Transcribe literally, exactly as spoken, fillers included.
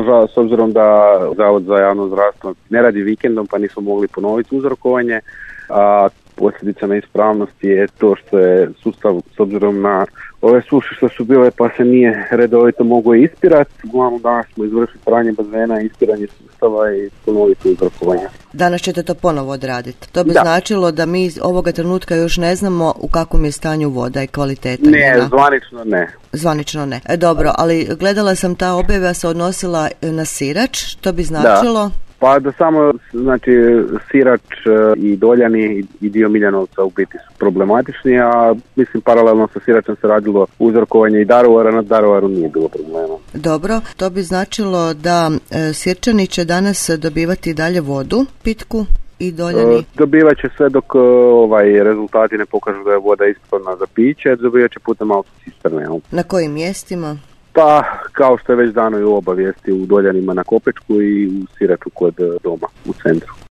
nažalost, s obzirom da Zavod za javno zdravstvo ne radi vikendom pa nismo mogli ponoviti uzrokovanje, a posljedica neispravnosti je to što je sustav, s obzirom na ove suše što su bile, pa se nije redovito moglo ispirati. Uglavnom danas smo izvršili pranje bazena, ispiranje sustava i ponoviti uzrokovanje. Danas ćete to ponovo odraditi. To bi Da. značilo da mi ovoga trenutka još ne znamo u kakvom je stanju voda i kvaliteta. Ne, njena. zvanično ne. Zvanično ne. E, dobro, ali gledala sam, ta objava se odnosila na Sirač, to bi značilo... Da. Pa da samo, znači, Sirač i Doljani i dio Miljanovca u biti su problematični, a mislim paralelno sa Siračem se radilo uzrokovanje i Daruvara, na Daruvaru nije bilo problema. Dobro, to bi značilo da e, Sirčani će danas dobivati dalje vodu, pitku i Doljani? E, dobivat će sve dok ovaj, rezultati ne pokažu da je voda ispravna za piće, dobivat će putem autocisterne. Na kojim mjestima? Pa, kao što je već dano i u obavijesti u Doljanima na Kopečku i u Siraču kod doma u centru.